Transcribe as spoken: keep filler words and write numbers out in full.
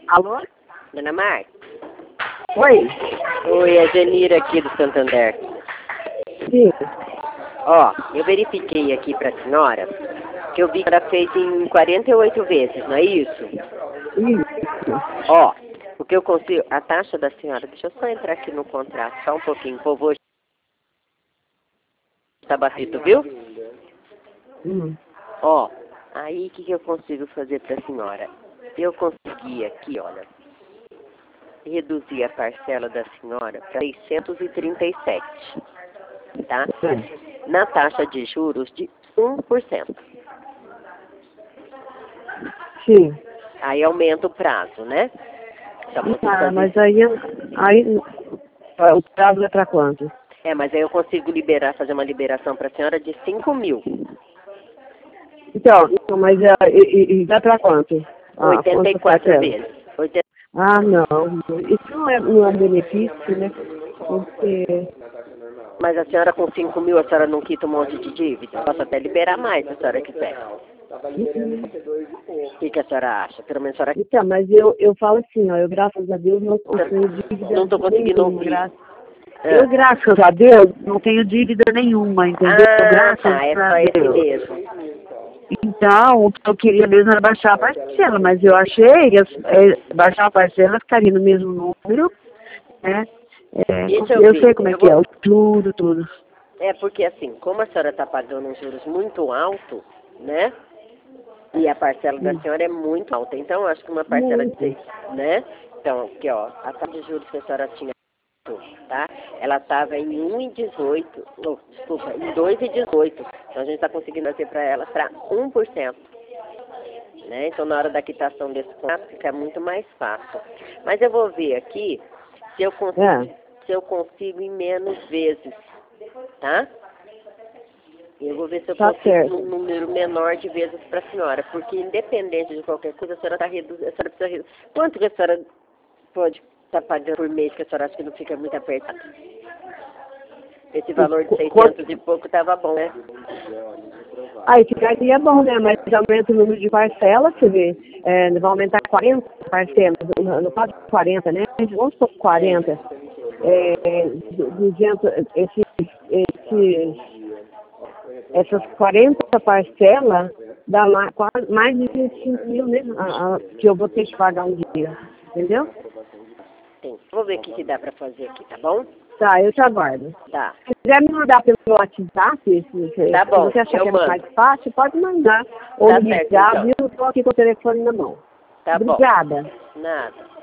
Alô? Dona Marta? Oi? Oi, é a Janira aqui do Santander. Sim. Ó, eu verifiquei aqui pra senhora que eu vi que ela fez em quarenta e oito vezes, não é isso? Isso. Ó, o que eu consigo, a taxa da senhora, deixa eu só entrar aqui no contrato, só um pouquinho, por favor. Tá batido, viu? Hum. Ó, aí o que, que eu consigo fazer pra senhora? Eu consegui aqui, olha, reduzir a parcela da senhora para seiscentos e trinta e sete, tá? É. Na taxa de juros de um por cento. Sim. Aí aumenta o prazo, né? Só consigo Ah, fazer... mas aí, aí o prazo é para quanto? É, mas aí eu consigo liberar, fazer uma liberação para a senhora de cinco mil. Então, então mas é, e, e dá para quanto? Ah, oitenta e quatro parcela? vezes. oitenta... Ah, não. Isso não é, não é benefício, né? Porque... Mas a senhora com cinco mil, a senhora não quita um monte de dívida? Posso até liberar mais se a senhora quiser. Uhum. O que, que a senhora acha? Pelo menos a senhora... Então, mas eu, eu falo assim, ó, eu graças a Deus não tenho dívida Não estou conseguindo nenhuma, ouvir. graças... Ah. Eu, graças a Deus, não tenho dívida nenhuma, entendeu? Ah, Graças tá, é a só esse Deus. mesmo. Então, o que eu queria mesmo era baixar a parcela, mas eu achei que é, baixar a parcela ficaria no mesmo número, né? É, Deixa eu eu ver. sei como é Eu que é, vou... o tudo, tudo. É porque assim, como a senhora está pagando uns juros muito alto, né? E a parcela da Hum. senhora é muito alta. Então, eu acho que uma parcela de seis, né? Então, aqui, ó, a taxa de juros que a senhora tinha, tá? Ela estava em um vírgula dezoito, oh, desculpa, em dois vírgula dezoito. Então, a gente está conseguindo fazer para ela para um por cento. Né? Então, na hora da quitação desse contrato, fica muito mais fácil. Mas eu vou ver aqui se eu consigo, É. se eu consigo em menos vezes, tá? Eu vou ver se eu Tá consigo certo. um número menor de vezes para a senhora, porque independente de qualquer coisa, a senhora está reduzindo, a senhora precisa reduzir. Quanto que a senhora pode estar tá pagando por mês que a senhora acha que não fica muito apertado? Esse valor de seiscentos e pouco estava bom, né? Aí ficaria bom, né? Mas aumenta o número de parcelas, você vê, é, vai aumentar quarenta parcelas, no, no caso quarenta, né? Vamos supor quarenta. É, duzentos, esse, esse, essas quarenta parcelas dá mais, quase, mais de vinte e cinco mil, né? A, a, que eu vou ter que pagar um dia, entendeu? Tem. Vou ver o que, que dá para fazer aqui, tá bom? Tá, eu te aguardo. Tá. Se quiser me mandar pelo WhatsApp, se, se, Tá se bom, você achar eu que é mando. mais fácil, pode mandar. Ou Tá me certo, ligar, então. viu? Eu estou aqui com o telefone na mão. Tá bom. Obrigada. Nada.